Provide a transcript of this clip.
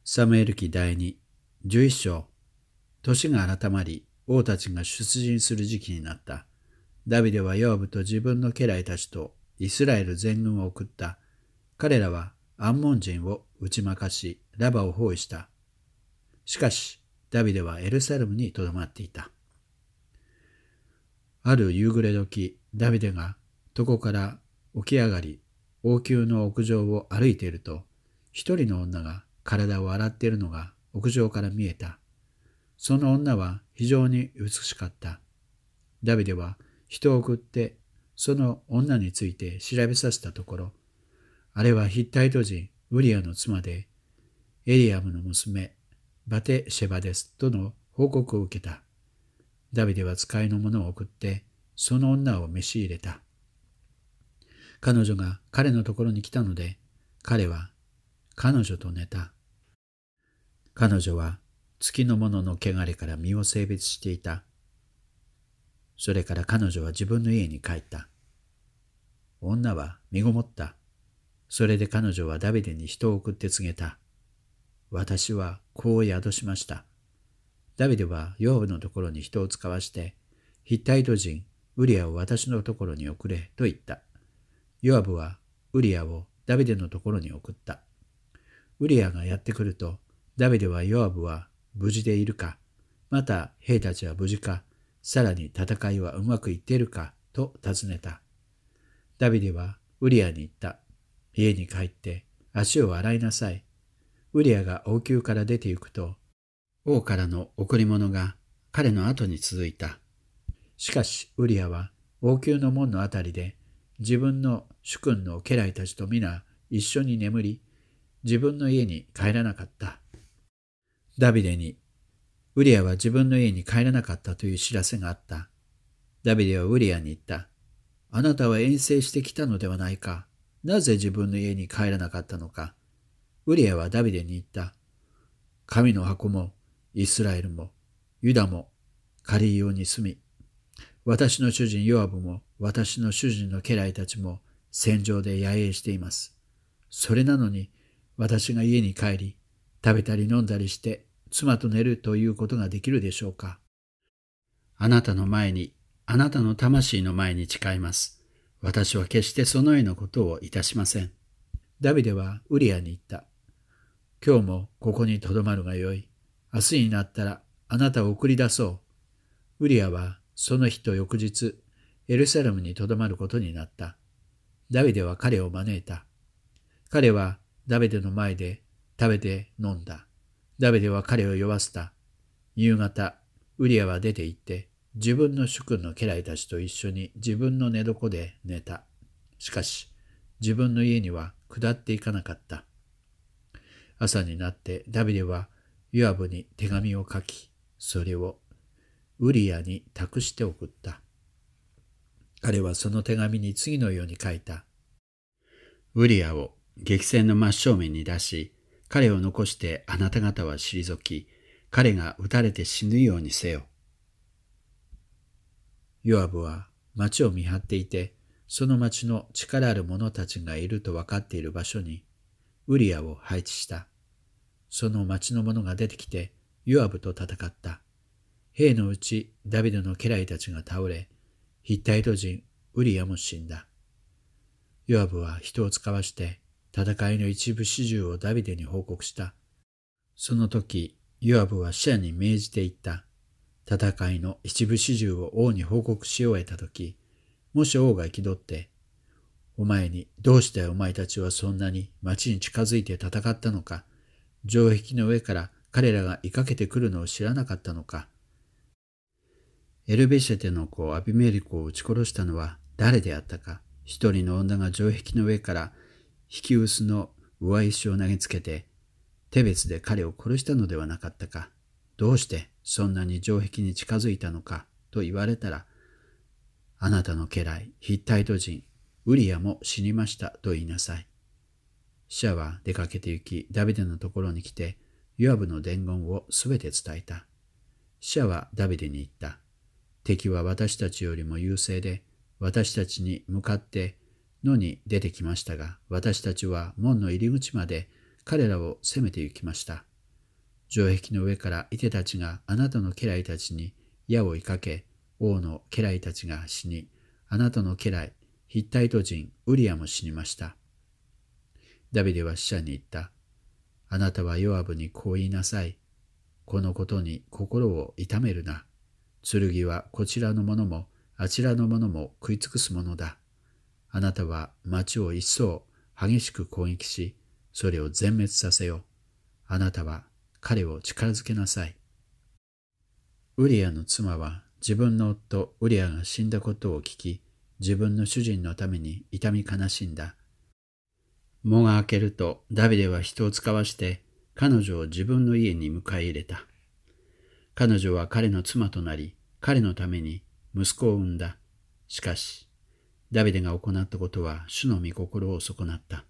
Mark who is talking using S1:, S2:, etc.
S1: サムエル記第2、11章。年が改まり、王たちが出陣する時期になった。ダビデはヨアブと自分の家来たちとイスラエル全軍を送った。彼らはアンモン人を打ち負かし、ラバを包囲した。しかし、ダビデはエルサレムにとどまっていた。ある夕暮れ時、ダビデが床から起き上がり、王宮の屋上を歩いていると、一人の女が体を洗っているのが屋上から見えた。その女は非常に美しかった。ダビデは人を送ってその女について調べさせたところ、あれはヒッタイト人ウリアの妻でエリアムの娘バテシェバですとの報告を受けた。ダビデは使いの者を送ってその女を召し入れた。彼女が彼のところに来たので、彼は彼女と寝た。彼女は月の者の汚れから身を性別していた。それから彼女は自分の家に帰った。女は身ごもった。それで彼女はダビデに人を送って告げた。私は子を宿しました。ダビデはヨアブのところに人を使わして、ヒッタイト人ウリアを私のところに送れと言った。ヨアブはウリアをダビデのところに送った。ウリアがやってくると、ダビデはヨアブは無事でいるか、また兵たちは無事か、さらに戦いはうまくいっているかと尋ねた。ダビデはウリアに言った。家に帰って足を洗いなさい。ウリアが王宮から出て行くと、王からの贈り物が彼の後に続いた。しかしウリアは王宮の門のあたりで自分の主君の家来たちと皆一緒に眠り、自分の家に帰らなかった。ダビデにウリアは自分の家に帰らなかったという知らせがあった。ダビデはウリアに言った。あなたは遠征してきたのではないか。なぜ自分の家に帰らなかったのか。ウリアはダビデに言った。神の箱もイスラエルもユダも借りように住み、私の主人ヨアブも私の主人の家来たちも戦場で野営しています。それなのに私が家に帰り、食べたり飲んだりして妻と寝るということができるでしょうか。あなたの前に、あなたの魂の前に誓います。私は決してそのようなことをいたしません。ダビデはウリアに言った。今日もここにとどまるがよい。明日になったらあなたを送り出そう。ウリアはその日と翌日、エルサレムにとどまることになった。ダビデは彼を招いた。彼はダビデの前で食べて飲んだ。ダビデは彼を酔わせた。夕方、ウリアは出て行って、自分の主君の家来たちと一緒に自分の寝床で寝た。しかし、自分の家には下っていかなかった。朝になってダビデはヨアブに手紙を書き、それをウリアに託して送った。彼はその手紙に次のように書いた。ウリアを激戦の真正面に出し、彼を残してあなた方は退き、彼が撃たれて死ぬようにせよ。ヨアブは町を見張っていて、その町の力ある者たちがいると分かっている場所にウリアを配置した。その町の者が出てきてヨアブと戦った。兵のうちダビデの家来たちが倒れ、ヒッタイト人ウリアも死んだ。ヨアブは人を使わして戦いの一部始終をダビデに報告した。その時、ヨアブは使者に命じていった。戦いの一部始終を王に報告し終えた時、もし王が憤って、お前にどうしてお前たちはそんなに町に近づいて戦ったのか、城壁の上から彼らが追いかけてくるのを知らなかったのか。エルベシェテの子アビメリコを撃ち殺したのは誰であったか。一人の女が城壁の上から引き薄の上石を投げつけて、手別で彼を殺したのではなかったか。どうしてそんなに城壁に近づいたのかと言われたら、あなたの家来ヒッタイト人ウリアも死にましたと言いなさい。使者は出かけて行き、ダビデのところに来て、ヨアブの伝言をすべて伝えた。使者はダビデに言った。敵は私たちよりも優勢で、私たちに向かって野に出てきましたが、私たちは門の入り口まで彼らを攻めて行きました。 城壁の上から射手たちがあなたの家来たちに矢を追いかけ、王の家来たちが死に、あなたの家来、ヒッタイト人ウリアも死にました。ダビデは使者に言った。あなたはヨアブにこう言いなさい。このことに心を痛めるな。剣はこちらのものもあちらのものも食い尽くすものだ。あなたは町を一層激しく攻撃し、それを全滅させよ。あなたは彼を力づけなさい。ウリアの妻は自分の夫ウリアが死んだことを聞き、自分の主人のために痛み悲しんだ。喪が明けるとダビデは人を使わして彼女を自分の家に迎え入れた。彼女は彼の妻となり、彼のために息子を産んだ。しかし、ダビデが行ったことは主の御心を損なった。